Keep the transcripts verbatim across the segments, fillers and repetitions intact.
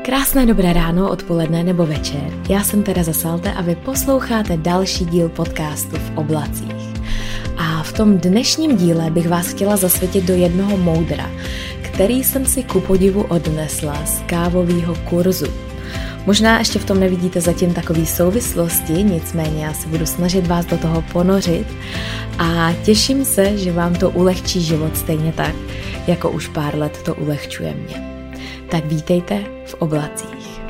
Krásné dobré ráno, odpoledne nebo večer. Já jsem Tereza Salte a vy posloucháte další díl podcastu V oblacích. A v tom dnešním díle bych vás chtěla zasvětit do jednoho moudra, který jsem si ku podivu odnesla z kávového kurzu. Možná ještě v tom nevidíte zatím takový souvislosti, nicméně já se budu snažit vás do toho ponořit a těším se, že vám to ulehčí život stejně tak, jako už pár let to ulehčuje mě. Tak vítejte v oblacích.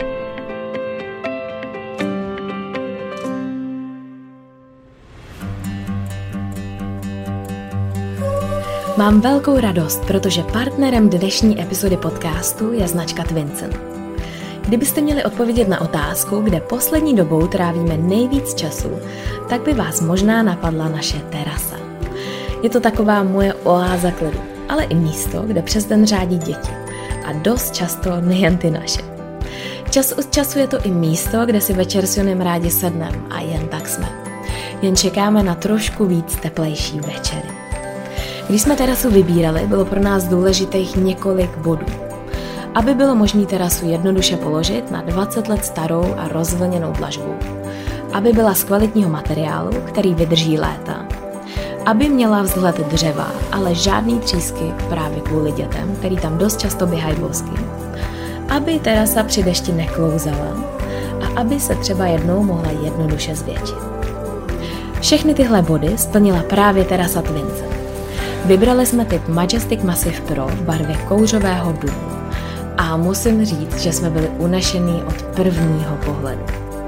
Mám velkou radost, protože partnerem dnešní epizody podcastu je značka Twincen. Kdybyste měli odpovědět na otázku, kde poslední dobou trávíme nejvíc času, tak by vás možná napadla naše terasa. Je to taková moje oáza klidu, ale i místo, kde přes den řádí děti. A dost často nejen ty naše. Čas od času je to i místo, kde si večer s Jonem rádi sednem a jen tak jsme. Jen čekáme na trošku víc teplejší večery. Když jsme terasu vybírali, bylo pro nás důležitých několik bodů. Aby bylo možné terasu jednoduše položit na dvacet let starou a rozvlněnou dlažbu. Aby byla z kvalitního materiálu, který vydrží léta. Aby měla vzhled dřeva, ale žádný třísky právě kvůli dětem, který tam dost často běhají bosky. Aby terasa při dešti neklouzala a aby se třeba jednou mohla jednoduše zvětšit. Všechny tyhle body splnila právě terasa Twincen. Vybrali jsme typ Majestic Massive Pro v barvě kouřového dubu. A musím říct, že jsme byli unešení od prvního pohledu.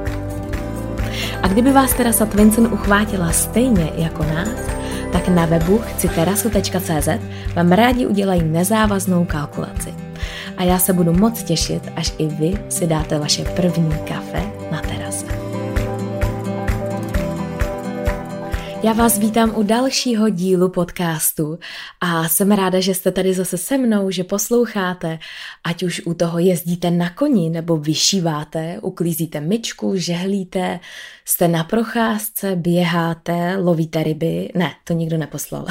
A kdyby vás terasa Twincen uchvátila stejně jako nás, tak na webu chci terasu tečka cé zet vám rádi udělají nezávaznou kalkulaci. A já se budu moc těšit, až i vy si dáte vaše první kafe na terase. Já vás vítám u dalšího dílu podcastu a jsem ráda, že jste tady zase se mnou, že posloucháte, ať už u toho jezdíte na koni nebo vyšíváte, uklízíte myčku, žehlíte, jste na procházce, běháte, lovíte ryby. Ne, to nikdo neposlal.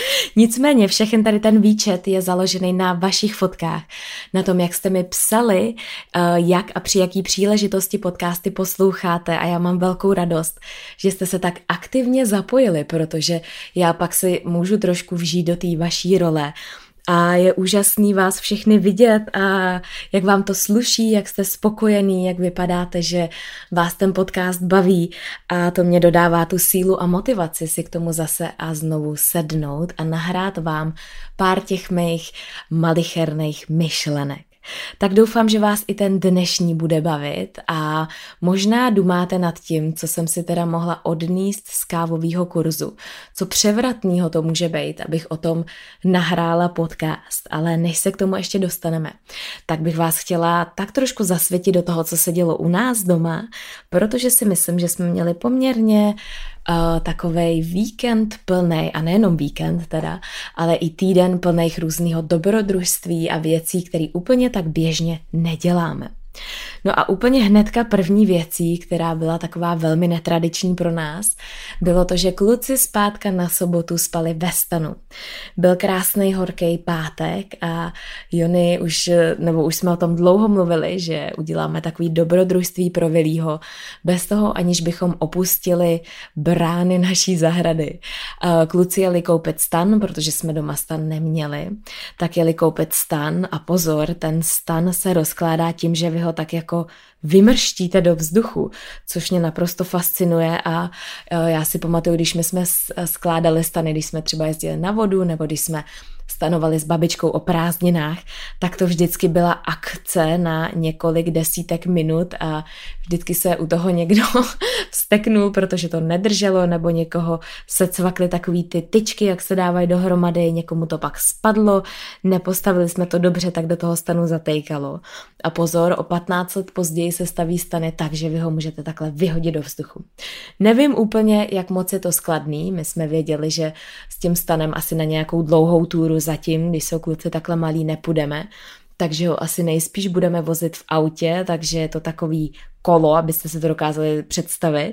Nicméně všechen tady ten výčet je založený na vašich fotkách, na tom, jak jste mi psali, jak a při jaký příležitosti podcasty posloucháte a já mám velkou radost, že jste se tak aktivně zapojili, protože já pak si můžu trošku vžít do té vaší role. A je úžasný vás všechny vidět a jak vám to sluší, jak jste spokojení, jak vypadáte, že vás ten podcast baví a to mě dodává tu sílu a motivaci si k tomu zase a znovu sednout a nahrát vám pár těch mých malicherných myšlenek. Tak doufám, že vás i ten dnešní bude bavit a možná dumáte nad tím, co jsem si teda mohla odníst z kávového kurzu. Co převratného to může být, abych o tom nahrála podcast, ale než se k tomu ještě dostaneme, tak bych vás chtěla tak trošku zasvětit do toho, co se dělo u nás doma, protože si myslím, že jsme měli poměrně Uh, takovej víkend plnej, a nejenom víkend teda, ale i týden plných různého dobrodružství a věcí, které úplně tak běžně neděláme. No a úplně hnedka první věcí, která byla taková velmi netradiční pro nás, bylo to, že kluci zpátka na sobotu spali ve stanu. Byl krásný horký pátek a Jony už, nebo už jsme o tom dlouho mluvili, že uděláme takový dobrodružství pro Vilího, bez toho aniž bychom opustili brány naší zahrady. Kluci jeli koupit stan, protože jsme doma stan neměli, tak jeli koupit stan a pozor, ten stan se rozkládá tím, že vy ho tak jako vymrštíte do vzduchu, což mě naprosto fascinuje a já si pamatuju, když my jsme skládali stany, když jsme třeba jezdili na vodu nebo když jsme stanovali s babičkou o prázdninách, tak to vždycky byla akce na několik desítek minut a vždycky se u toho někdo vzteknul, protože to nedrželo, nebo někoho se cvakly takový ty tyčky, jak se dávají dohromady, někomu to pak spadlo, nepostavili jsme to dobře, tak do toho stanu zatejkalo. A pozor, o patnáct let později se staví stany tak, že vy ho můžete takhle vyhodit do vzduchu. Nevím úplně, jak moc je to skladný, my jsme věděli, že s tím stanem asi na nějakou dlouhou túru zatím, když jsou kluci takhle malí, nepůjdeme, takže ho asi nejspíš budeme vozit v autě, takže je to takový kolo, abyste si to dokázali představit,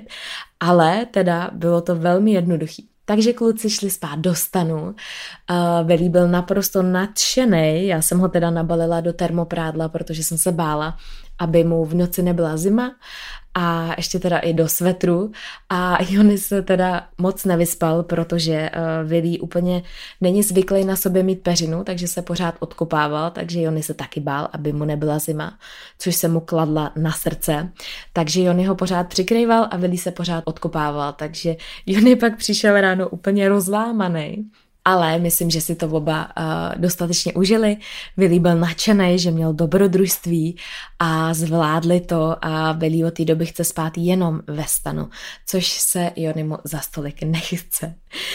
ale teda bylo to velmi jednoduchý. Takže kluci šli spát do stanu. Velí byl naprosto nadšenej, já jsem ho teda nabalila do termoprádla, protože jsem se bála, aby mu v noci nebyla zima a ještě teda i do svetru a Jony se teda moc nevyspal, protože uh, Willy úplně není zvyklý na sobě mít peřinu, takže se pořád odkopával, takže Jony se taky bál, aby mu nebyla zima, což se mu kladla na srdce, takže Jony ho pořád přikrýval a Willy se pořád odkopával, takže Jony pak přišel ráno úplně rozlámaný. Ale myslím, že si to oba uh, dostatečně užili. Willy byl nadšený, že měl dobrodružství a zvládli to a Willy od té doby chce spát jenom ve stanu, což se Jonymu za stolik nechce.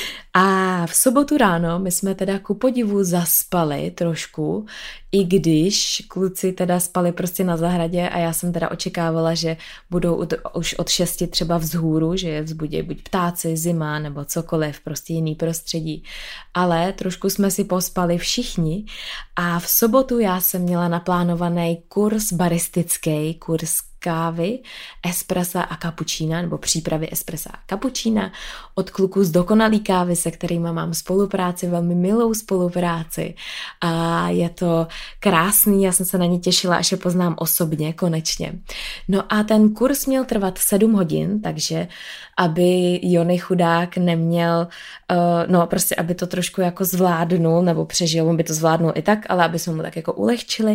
A v sobotu ráno my jsme teda ku podivu zaspali trošku, i když kluci teda spali prostě na zahradě a já jsem teda očekávala, že budou od, už od šesti třeba vzhůru, že je vzbudí buď ptáci, zima nebo cokoliv, prostě jiný prostředí. Ale trošku jsme si pospali všichni a v sobotu já jsem měla naplánovaný kurz baristický, kurz kávy, espressa a kapučína, nebo přípravy espressa a kapučína od kluků z Dokonalý kávy, se kterými mám spolupráci, velmi milou spolupráci a je to krásný, já jsem se na ně těšila, až je poznám osobně, konečně. No a ten kurz měl trvat sedm hodin, takže aby Jony chudák neměl, uh, no prostě aby to trošku jako zvládnul, nebo přežil, on by to zvládnul i tak, ale aby jsme mu tak jako ulehčili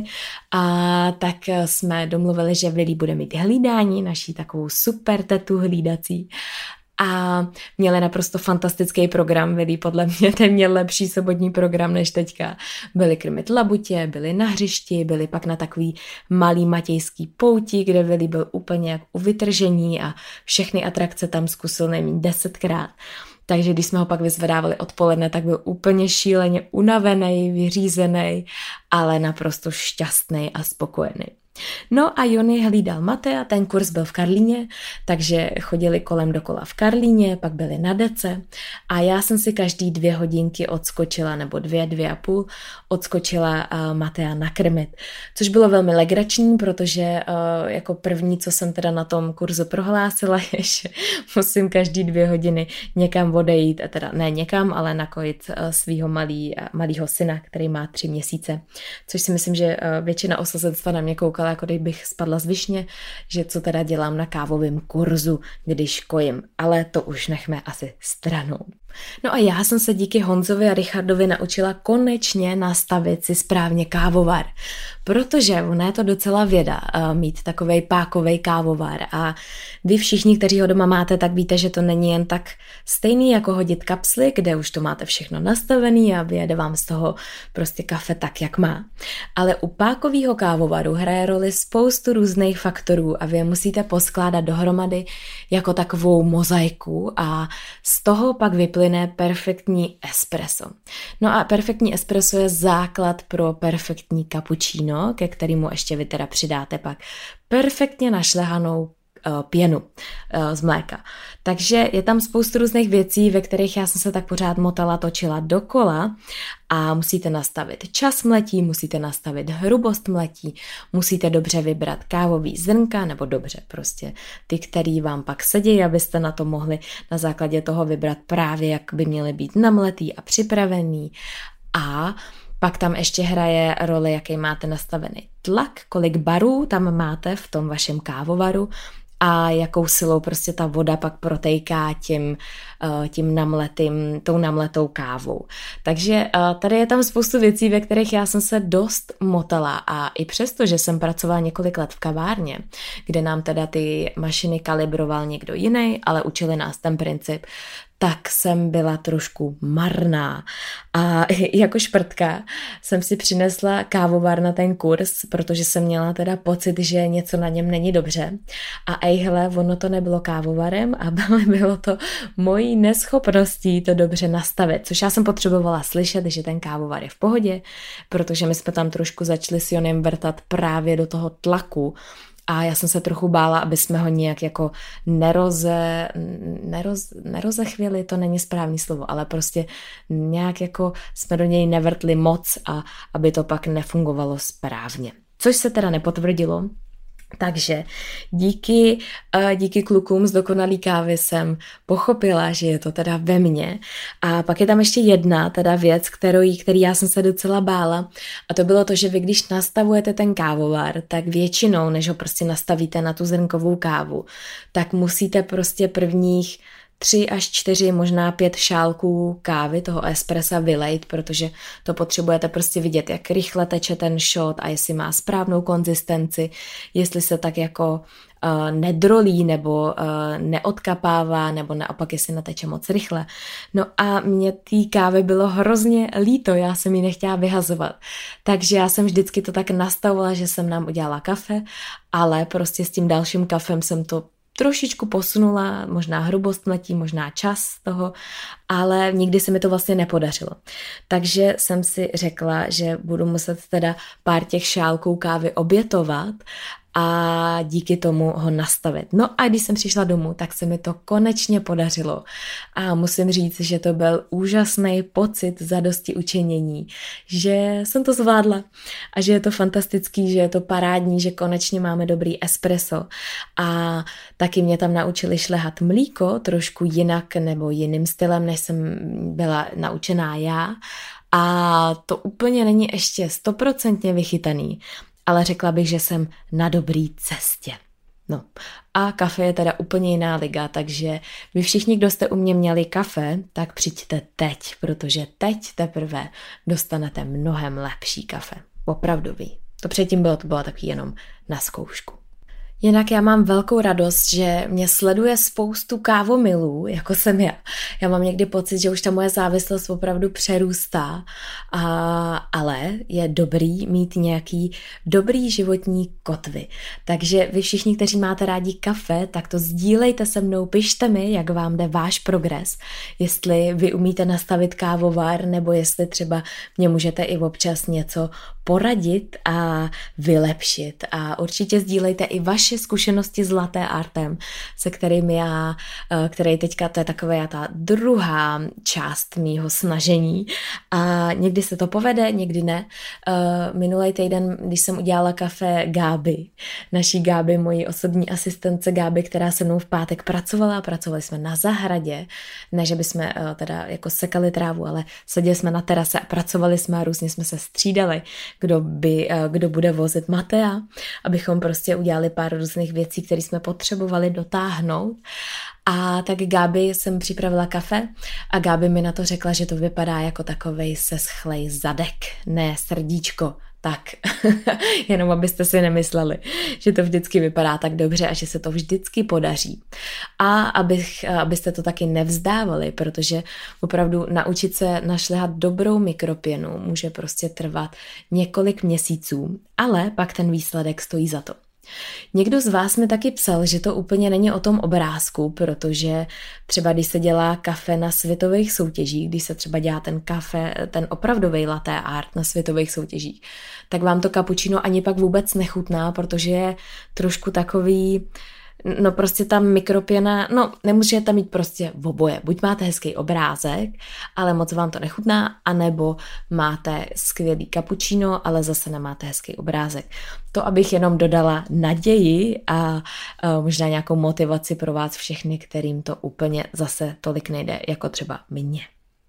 a tak jsme domluvili, že Willy bude mít hlídání, naší takovou super tetu hlídací a měli naprosto fantastický program, Willy podle mě ten měl lepší sobotní program než teďka. Byli krmit labutě, byli na hřišti, byli pak na takový malý matějský pouti, kde Willy byl úplně jak u vytržení a všechny atrakce tam zkusil nejméně desetkrát. Takže když jsme ho pak vyzvedávali odpoledne, tak byl úplně šíleně unavený, vyřízený, ale naprosto šťastný a spokojený. No a Jony hlídal Matea, ten kurz byl v Karlíně, takže chodili kolem dokola v Karlíně, pak byli na dece a já jsem si každý dvě hodinky odskočila, nebo dvě, dvě a půl, odskočila uh, Matea nakrmit, což bylo velmi legrační, protože uh, jako první, co jsem teda na tom kurzu prohlásila, je, že musím každý dvě hodiny někam odejít, a teda ne někam, ale nakojit uh, svýho malý, uh, malýho syna, který má tři měsíce, což si myslím, že uh, většina osazenstva na mě koukala, jako kdybych spadla z višně, že co teda dělám na kávovém kurzu, když kojím, ale to už nechme asi stranou. No a já jsem se díky Honzovi a Richardovi naučila konečně nastavit si správně kávovar, protože ono je to docela věda mít takovej pákovej kávovar a vy všichni, kteří ho doma máte, tak víte, že to není jen tak stejný jako hodit kapsly, kde už to máte všechno nastavený a vyjede vám z toho prostě kafe tak, jak má. Ale u pákového kávovaru hraje roli spoustu různých faktorů a vy je musíte poskládat dohromady jako takovou mozaiku a z toho pak vyplyne perfektní espresso. No a perfektní espresso je základ pro perfektní cappuccino, ke kterému ještě vy teda přidáte pak perfektně našlehanou pěnu z mléka. Takže je tam spoustu různých věcí, ve kterých já jsem se tak pořád motala, točila dokola a musíte nastavit čas mletí, musíte nastavit hrubost mletí, musíte dobře vybrat kávový zrnka, nebo dobře prostě ty, který vám pak sedí, abyste na to mohli na základě toho vybrat právě, jak by měly být namletý a připravený. A pak tam ještě hraje roli, jaký máte nastavený tlak, kolik barů tam máte v tom vašem kávovaru a jakou silou prostě ta voda pak protejká tím, tím namletým, tou namletou kávou. Takže tady je tam spoustu věcí, ve kterých já jsem se dost motala a i přesto, že jsem pracovala několik let v kavárně, kde nám teda ty mašiny kalibroval někdo jiný, ale učili nás ten princip, tak jsem byla trošku marná. A jako šprtka jsem si přinesla kávovar na ten kurz, protože jsem měla teda pocit, že něco na něm není dobře. A ejhle, ono to nebylo kávovarem, ale bylo to mojí neschopností to dobře nastavit, což já jsem potřebovala slyšet, že ten kávovar je v pohodě, protože my jsme tam trošku začali s Jonem vrtat právě do toho tlaku, a já jsem se trochu bála, aby jsme ho nějak jako neroze, neroz, nerozechvěli, to není správný slovo, ale prostě nějak jako jsme do něj nevrtli moc a aby to pak nefungovalo správně. Což se teda nepotvrdilo, Takže díky, díky klukům z Dokonalý kávy jsem pochopila, že je to teda ve mně. A pak je tam ještě jedna teda věc, kterou, který já jsem se docela bála. A to bylo to, že vy když nastavujete ten kávovar, tak většinou, než ho prostě nastavíte na tu zrnkovou kávu, tak musíte prostě prvních tři až čtyři, možná pět šálků kávy, toho espressa vylejt, protože to potřebujete prostě vidět, jak rychle teče ten shot a jestli má správnou konzistenci, jestli se tak jako uh, nedrolí nebo uh, neodkapává, nebo naopak, jestli neteče moc rychle. No a mě té kávy bylo hrozně líto, já jsem ji nechtěla vyhazovat. Takže já jsem vždycky to tak nastavovala, že jsem nám udělala kafe, ale prostě s tím dalším kafem jsem to trošičku posunula, možná hrubost mletí, možná čas toho, ale nikdy se mi to vlastně nepodařilo. Takže jsem si řekla, že budu muset teda pár těch šálků kávy obětovat a díky tomu ho nastavit. No a když jsem přišla domů, tak se mi to konečně podařilo. A musím říct, že to byl úžasný pocit zadosti učinění, že jsem to zvládla a že je to fantastický, že je to parádní, že konečně máme dobrý espresso. A taky mě tam naučili šlehat mlíko trošku jinak nebo jiným stylem, než jsem byla naučená já. A to úplně není ještě stoprocentně vychytaný, ale řekla bych, že jsem na dobrý cestě. No a kafe je teda úplně jiná liga, takže vy všichni, kdo jste u mě měli kafe, tak přijďte teď, protože teď teprve dostanete mnohem lepší kafe. Opravdový. To předtím bylo, to bylo taky jenom na zkoušku. Jinak já mám velkou radost, že mě sleduje spoustu kávomilů, jako jsem já. Já mám někdy pocit, že už ta moje závislost opravdu přerůstá, a, ale je dobrý mít nějaký dobrý životní kotvy. Takže vy všichni, kteří máte rádi kafe, tak to sdílejte se mnou, pište mi, jak vám jde váš progres, jestli vy umíte nastavit kávovar, nebo jestli třeba mě můžete i občas něco poradit a vylepšit. A určitě sdílejte i vaše zkušenosti s latte artem, se kterými já, který teďka, to je taková ta druhá část mýho snažení a někdy se to povede, někdy ne. Minulý týden, když jsem udělala kafe Gáby, naší Gáby, mojí osobní asistence Gáby, která se mnou v pátek pracovala, pracovali jsme na zahradě, ne, že bychom teda jako sekali trávu, ale seděli jsme na terase a pracovali jsme a různě jsme se střídali, kdo, by, kdo bude vozit Matea, abychom prostě udělali pár různých věcí, které jsme potřebovali dotáhnout. A tak Gáby jsem připravila kafe a Gáby mi na to řekla, že to vypadá jako takovej seschlej zadek, ne srdíčko. Tak, jenom abyste si nemysleli, že to vždycky vypadá tak dobře a že se to vždycky podaří. A abych, abyste to taky nevzdávali, protože opravdu naučit se našlehat dobrou mikropěnu může prostě trvat několik měsíců, ale pak ten výsledek stojí za to. Někdo z vás mi taky psal, že to úplně není o tom obrázku, protože třeba když se dělá kafe na světových soutěžích, když se třeba dělá ten kafe, ten opravdový latte art na světových soutěžích, tak vám to cappuccino ani pak vůbec nechutná, protože je trošku takový, no prostě ta mikropěna, no nemůžete mít prostě v oboje. Buď máte hezký obrázek, ale moc vám to nechutná, anebo máte skvělý cappuccino, ale zase nemáte hezký obrázek. To, abych jenom dodala naději a, a možná nějakou motivaci pro vás všechny, kterým to úplně zase tolik nejde, jako třeba mně.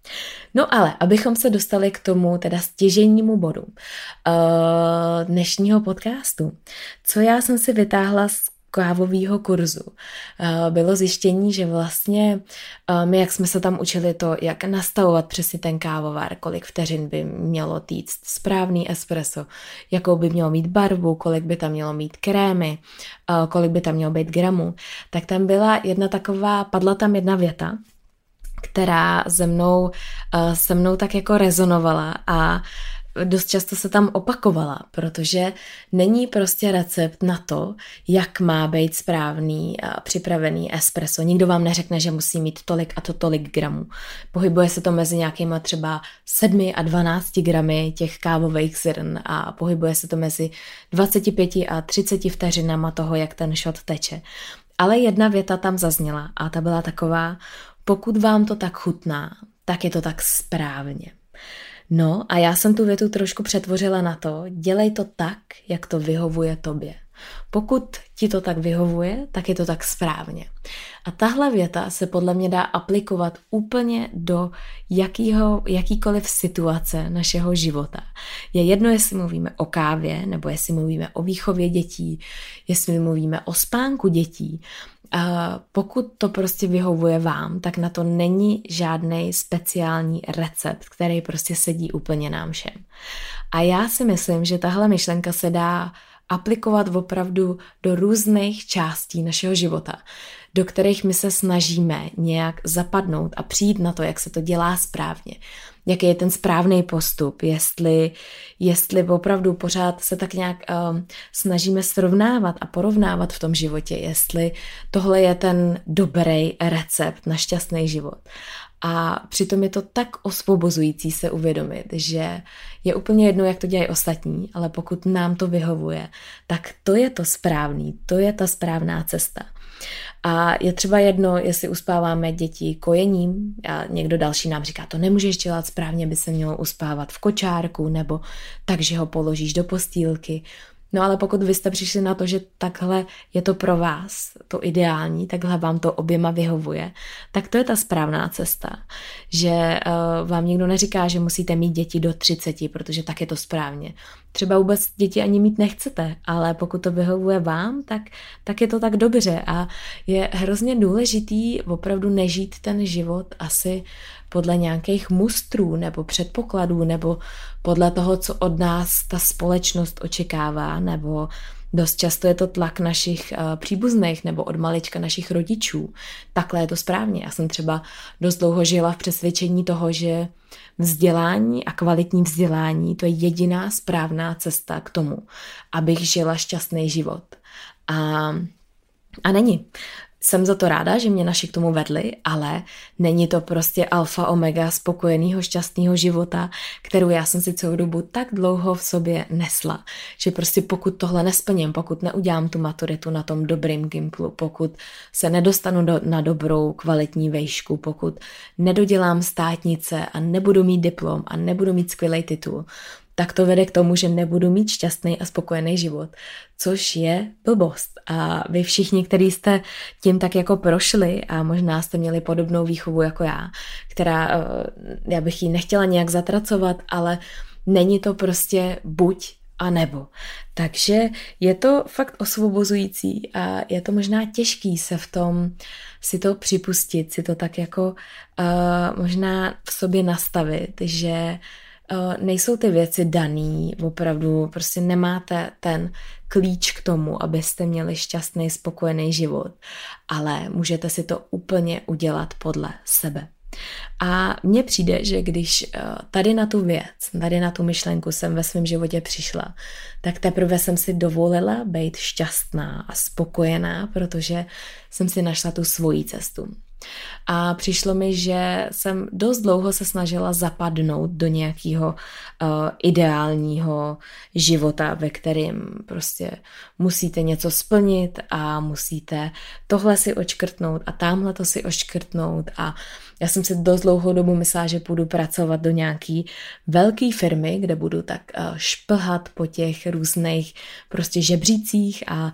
No ale, abychom se dostali k tomu teda stěžejnímu bodu uh, dnešního podcastu, co já jsem si vytáhla z kávového kurzu. Bylo zjištění, že vlastně my, jak jsme se tam učili to, jak nastavovat přesně ten kávovar, kolik vteřin by mělo týct správný espresso, jakou by mělo mít barvu, kolik by tam mělo mít krémy, kolik by tam mělo být gramů, tak tam byla jedna taková, padla tam jedna věta, která se mnou, se mnou tak jako rezonovala a dost často se tam opakovala, protože není prostě recept na to, jak má být správný a připravený espresso. Nikdo vám neřekne, že musí mít tolik a to tolik gramů. Pohybuje se to mezi nějakýma třeba sedmi a dvanácti gramy těch kávových zrn a pohybuje se to mezi dvaceti pěti a třiceti vteřinama toho, jak ten shot teče. Ale jedna věta tam zazněla a ta byla taková, pokud vám to tak chutná, tak je to tak správně. No a já jsem tu větu trošku přetvořila na to, dělej to tak, jak to vyhovuje tobě. Pokud ti to tak vyhovuje, tak je to tak správně. A tahle věta se podle mě dá aplikovat úplně do jakýho, jakýkoliv situace našeho života. Je jedno, jestli mluvíme o kávě, nebo jestli mluvíme o výchově dětí, jestli mluvíme o spánku dětí. A pokud to prostě vyhovuje vám, tak na to není žádný speciální recept, který prostě sedí úplně nám všem. A já si myslím, že tahle myšlenka se dá aplikovat opravdu do různých částí našeho života, do kterých my se snažíme nějak zapadnout a přijít na to, jak se to dělá správně, jaký je ten správný postup, jestli, jestli opravdu pořád se tak nějak um, snažíme srovnávat a porovnávat v tom životě, jestli tohle je ten dobrý recept na šťastný život. A přitom je to tak osvobozující se uvědomit, že je úplně jedno, jak to dělají ostatní, ale pokud nám to vyhovuje, tak to je to správný, to je ta správná cesta. A je třeba jedno, jestli uspáváme děti kojením a někdo další nám říká, to nemůžeš dělat správně, by se mělo uspávat v kočárku nebo tak, že ho položíš do postýlky. No ale pokud vy jste přišli na to, že takhle je to pro vás, to ideální, takhle vám to oběma vyhovuje, tak to je ta správná cesta. Že uh, vám nikdo neříká, že musíte mít děti do třiceti, protože tak je to správně. Třeba vůbec děti ani mít nechcete, ale pokud to vyhovuje vám, tak, tak je to tak dobře a je hrozně důležitý opravdu nežít ten život asi podle nějakých mustrů nebo předpokladů nebo podle toho, co od nás ta společnost očekává, nebo dost často je to tlak našich uh, příbuzných nebo od malička našich rodičů. Takhle je to správně. Já jsem třeba dost dlouho žila v přesvědčení toho, že vzdělání a kvalitní vzdělání to je jediná správná cesta k tomu, abych žila šťastný život. A, a není. Jsem za to ráda, že mě naši k tomu vedli, ale není to prostě alfa omega spokojeného šťastného života, kterou já jsem si celou dobu tak dlouho v sobě nesla, že prostě pokud tohle nesplním, pokud neudělám tu maturitu na tom dobrým gimplu, pokud se nedostanu do, na dobrou kvalitní vejšku, pokud nedodělám státnice a nebudu mít diplom a nebudu mít skvělý titul, tak to vede k tomu, že nebudu mít šťastný a spokojený život, což je blbost. A vy všichni, kteří jste tím tak jako prošli a možná jste měli podobnou výchovu jako já, která, já bych ji nechtěla nějak zatracovat, ale není to prostě buď a nebo. Takže je to fakt osvobozující a je to možná těžký se v tom si to připustit, si to tak jako uh, možná v sobě nastavit, že Uh, nejsou ty věci daný, opravdu prostě nemáte ten klíč k tomu, abyste měli šťastný, spokojený život, ale můžete si to úplně udělat podle sebe. A mně přijde, že když uh, tady na tu věc, tady na tu myšlenku jsem ve svém životě přišla, tak teprve jsem si dovolila být šťastná a spokojená, protože jsem si našla tu svoji cestu. A přišlo mi, že jsem dost dlouho se snažila zapadnout do nějakého uh, ideálního života, ve kterém prostě musíte něco splnit a musíte tohle si očkrtnout a tamhle to si očkrtnout a já jsem si dost dlouhou dobu myslela, že půjdu pracovat do nějaký velké firmy, kde budu tak uh, šplhat po těch různých prostě žebřících a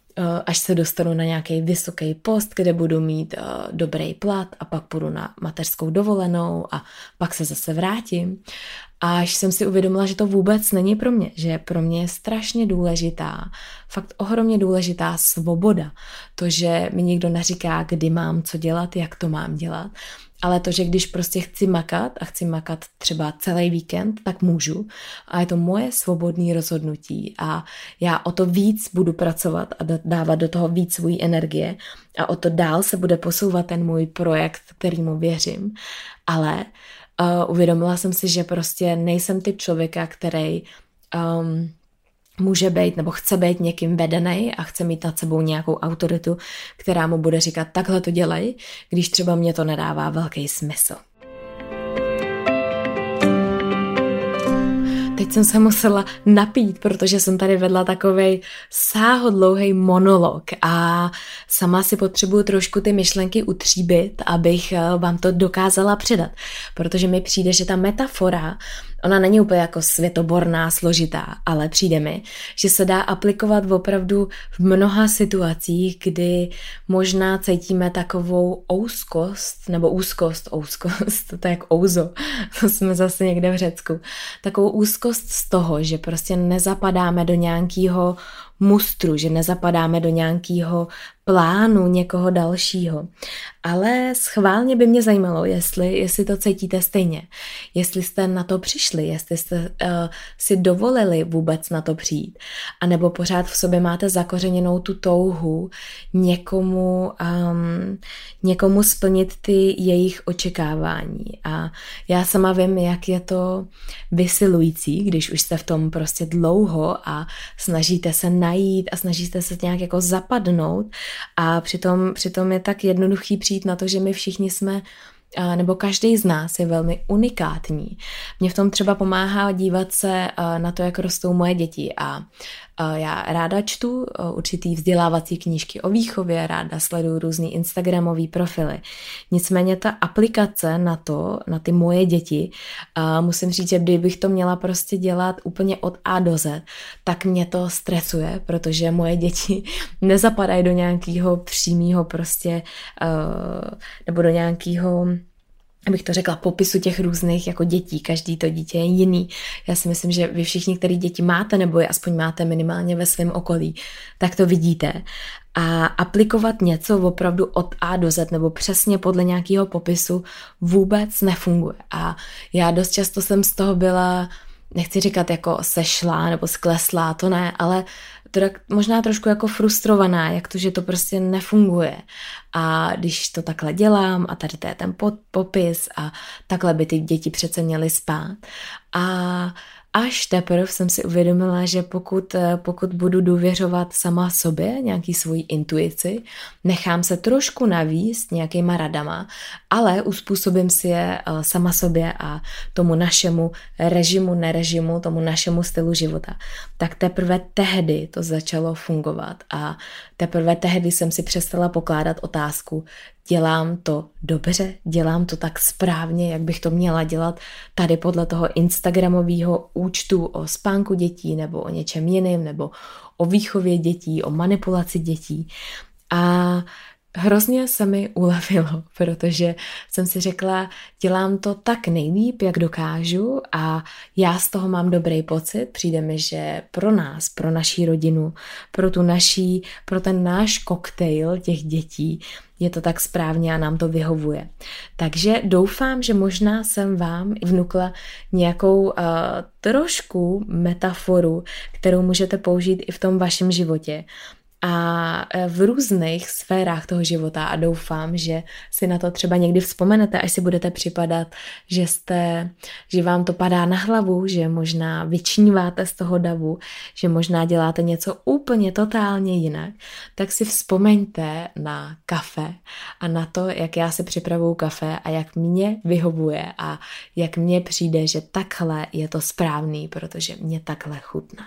až se dostanu na nějaký vysoký post, kde budu mít uh, dobrý plat a pak půjdu na mateřskou dovolenou a pak se zase vrátím. A až jsem si uvědomila, že to vůbec není pro mě, že pro mě je strašně důležitá, fakt ohromně důležitá svoboda. To, že mi nikdo neříká, kdy mám co dělat, jak to mám dělat, ale to, že když prostě chci makat a chci makat třeba celý víkend, tak můžu. A je to moje svobodné rozhodnutí a já o to víc budu pracovat a dávat do toho víc svojí energie a o to dál se bude posouvat ten můj projekt, kterýmu věřím. Ale uh, uvědomila jsem si, že prostě nejsem typ člověka, který um, může být nebo chce být někým vedený a chce mít nad sebou nějakou autoritu, která mu bude říkat takhle to dělej, když třeba mě to nedává velký smysl. Teď jsem se musela napít, protože jsem tady vedla takovej sáhodlouhej monolog a sama si potřebuju trošku ty myšlenky utříbit, abych vám to dokázala předat, protože mi přijde, že ta metafora, ona není úplně jako světoborná, složitá, ale přijde mi, že se dá aplikovat opravdu v mnoha situacích, kdy možná cítíme takovou ouskost, nebo úzkost, ouskost, to je jak ouzo, to jsme zase někde v Řecku, takovou úzkost z toho, že prostě nezapadáme do nějakého mustru, že nezapadáme do nějakého plánu někoho dalšího. Ale schválně by mě zajímalo, jestli, jestli to cítíte stejně. Jestli jste na to přišli, jestli jste uh, si dovolili vůbec na to přijít. A nebo pořád v sobě máte zakořeněnou tu touhu někomu, um, někomu splnit ty jejich očekávání. A já sama vím, jak je to vysilující, když už jste v tom prostě dlouho a snažíte se najít a snažíte se nějak jako zapadnout a přitom, přitom je tak jednoduchý přijít na to, že my všichni jsme, nebo každý z nás je velmi unikátní. Mně v tom třeba pomáhá dívat se na to, jak rostou moje děti a já ráda čtu určitý vzdělávací knížky o výchově, ráda sleduju různý instagramový profily. Nicméně ta aplikace na to, na ty moje děti, musím říct, že kdybych to měla prostě dělat úplně od A do Z, tak mě to stresuje, protože moje děti nezapadají do nějakého přímého prostě, nebo do nějakého, abych to řekla, popisu těch různých jako dětí. Každý to dítě je jiný. Já si myslím, že vy všichni, který děti máte, nebo je aspoň máte minimálně ve svém okolí, tak to vidíte. A aplikovat něco opravdu od A do Z nebo přesně podle nějakého popisu vůbec nefunguje. A já dost často jsem z toho byla, nechci říkat jako sešlá nebo skleslá, to ne, ale teda možná trošku jako frustrovaná, jak to, že to prostě nefunguje. A když to takhle dělám a tady to je ten popis a takhle by ty děti přece měly spát. A až teprve jsem si uvědomila, že pokud, pokud budu důvěřovat sama sobě, nějaký svojí intuici, nechám se trošku navíst nějakýma radama, ale uspůsobím si je sama sobě a tomu našemu režimu, nerežimu, tomu našemu stylu života, tak teprve tehdy to začalo fungovat a teprve tehdy jsem si přestala pokládat otázku, dělám to dobře, dělám to tak správně, jak bych to měla dělat tady podle toho instagramového účtu o spánku dětí nebo o něčem jiném, nebo o výchově dětí, o manipulaci dětí. A hrozně se mi ulevilo, protože jsem si řekla, dělám to tak nejlíp, jak dokážu a já z toho mám dobrý pocit. Přijde mi, že pro nás, pro naší rodinu, pro tu naší, pro ten náš koktejl těch dětí je to tak správně a nám to vyhovuje. Takže doufám, že možná jsem vám vnukla nějakou uh, trošku metaforu, kterou můžete použít i v tom vašem životě. A v různých sférách toho života a doufám, že si na to třeba někdy vzpomenete, až si budete připadat, že jste, že vám to padá na hlavu, že možná vyčníváte z toho davu, že možná děláte něco úplně totálně jinak, tak si vzpomeňte na kafe a na to, jak já si připravuju kafe a jak mě vyhovuje a jak mně přijde, že takhle je to správný, protože mě takhle chutná.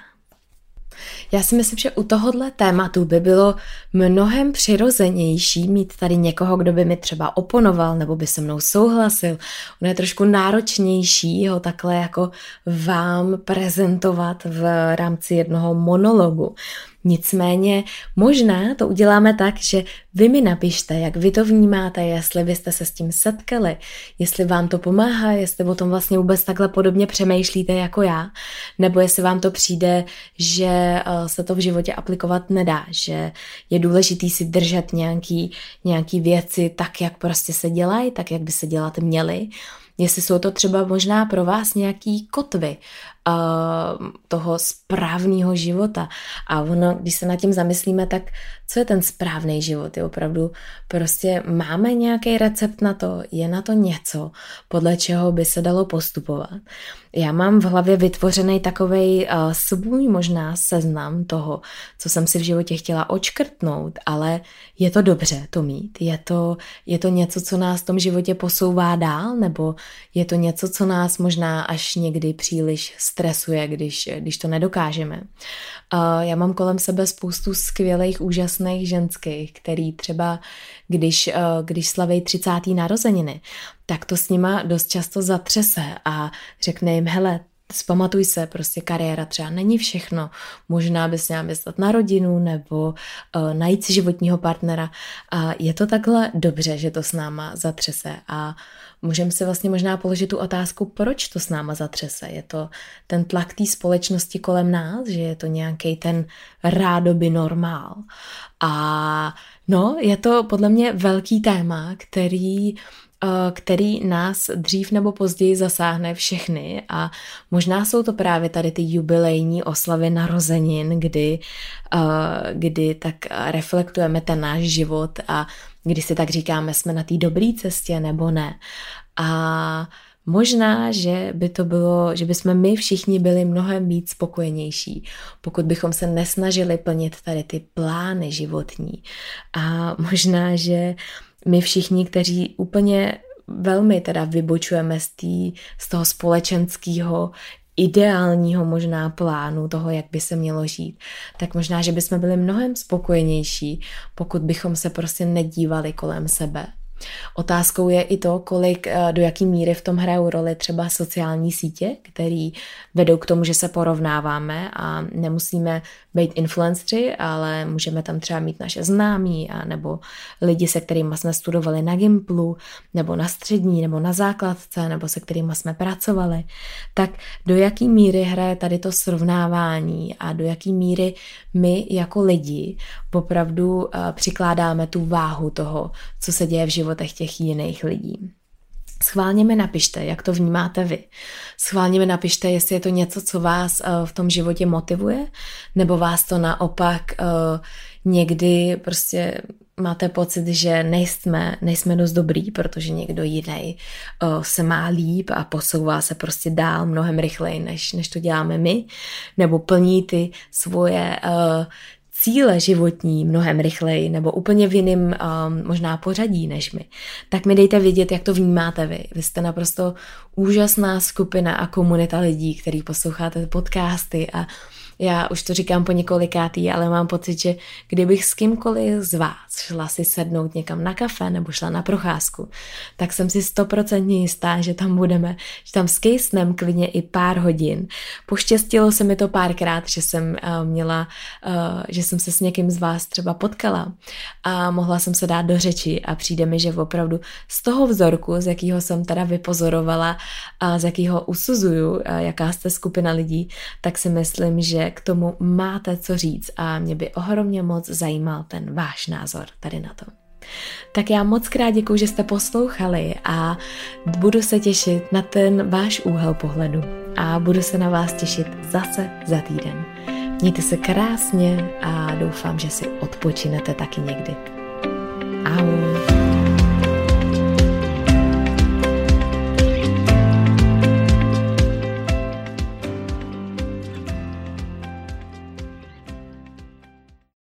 Já si myslím, že u tohohle tématu by bylo mnohem přirozenější mít tady někoho, kdo by mi třeba oponoval nebo by se mnou souhlasil. Ono je trošku náročnější ho takhle jako vám prezentovat v rámci jednoho monologu. Nicméně možná to uděláme tak, že vy mi napište, jak vy to vnímáte, jestli vy jste se s tím setkali, jestli vám to pomáhá, jestli o tom vlastně vůbec takhle podobně přemýšlíte jako já, nebo jestli vám to přijde, že se to v životě aplikovat nedá, že je důležitý si držet nějaký, nějaký věci tak, jak prostě se dělají, tak, jak by se dělat měly. Jestli jsou to třeba možná pro vás nějaký kotvy uh, toho správného života. A ono, když se nad tím zamyslíme, tak co je ten správný život? Je opravdu prostě máme nějaký recept na to? Je na to něco, podle čeho by se dalo postupovat? Já mám v hlavě vytvořený takovej uh, svůj možná seznam toho, co jsem si v životě chtěla odškrtnout, ale je to dobře to mít? Je to, je to něco, co nás v tom životě posouvá dál? Nebo je to něco, co nás možná až někdy příliš stresuje? stresuje, když, když to nedokážeme. Já mám kolem sebe spoustu skvělých, úžasných ženských, který třeba, když, když slaví třicáté narozeniny, tak to s nima dost často zatřese a řekne jim, hele, vzpamatuj se, prostě kariéra třeba není všechno, možná bys měla myslet na rodinu nebo uh, najít si životního partnera a je to takhle dobře, že to s náma zatřese a můžeme si vlastně možná položit tu otázku, proč to s náma zatřese. Je to ten tlak té společnosti kolem nás, že je to nějaký ten rádoby normál. A no, je to podle mě velký téma, který který nás dřív nebo později zasáhne všechny a možná jsou to právě tady ty jubilejní oslavy narozenin, kdy, kdy tak reflektujeme ten náš život a kdy si tak říkáme, jsme na té dobré cestě nebo ne. A možná, že by to bylo, že bychom my všichni byli mnohem víc spokojenější, pokud bychom se nesnažili plnit tady ty plány životní. A možná, že my všichni, kteří úplně velmi teda vybočujeme z, tý, z toho společenského ideálního možná plánu toho, jak by se mělo žít, tak možná, že bychom byli mnohem spokojenější, pokud bychom se prostě nedívali kolem sebe. Otázkou je i to, kolik, do jaký míry v tom hrajou roli třeba sociální sítě, které vedou k tomu, že se porovnáváme a nemusíme být influenceri, ale můžeme tam třeba mít naše známí a nebo lidi, se kterými jsme studovali na Gimplu, nebo na střední, nebo na základce, nebo se kterými jsme pracovali. Tak do jaký míry hraje tady to srovnávání a do jaký míry my jako lidi opravdu uh, přikládáme tu váhu toho, co se děje v životech těch jiných lidí. Schválně mi napište, jak to vnímáte vy. Schválně mi napište, jestli je to něco, co vás uh, v tom životě motivuje, nebo vás to naopak uh, někdy prostě máte pocit, že nejsme, nejsme dost dobrý, protože někdo jiný uh, se má líp a posouvá se prostě dál mnohem rychleji, než, než to děláme my, nebo plní ty svoje uh, cíle životní mnohem rychleji nebo úplně v jiném um, možná pořadí než my, tak mi dejte vědět, jak to vnímáte vy. Vy jste naprosto úžasná skupina a komunita lidí, který posloucháte podcasty a já už to říkám po několikátý, ale mám pocit, že kdybych s kýmkoliv z vás šla si sednout někam na kafe nebo šla na procházku, tak jsem si stoprocentně jistá, že tam budeme, že tam skejsnem klidně i pár hodin. Poštěstilo se mi to párkrát, že jsem uh, měla, uh, že jsem se s někým z vás třeba potkala a mohla jsem se dát do řeči a přijde mi, že opravdu z toho vzorku, z jakého jsem teda vypozorovala a z jakého usuzuju, uh, jaká jste skupina lidí, tak si myslím, že k tomu máte co říct a mě by ohromně moc zajímal ten váš názor tady na to. Tak já moc krát děkuju, že jste poslouchali a budu se těšit na ten váš úhel pohledu a budu se na vás těšit zase za týden. Mějte se krásně a doufám, že si odpočinete taky někdy. Ahoj.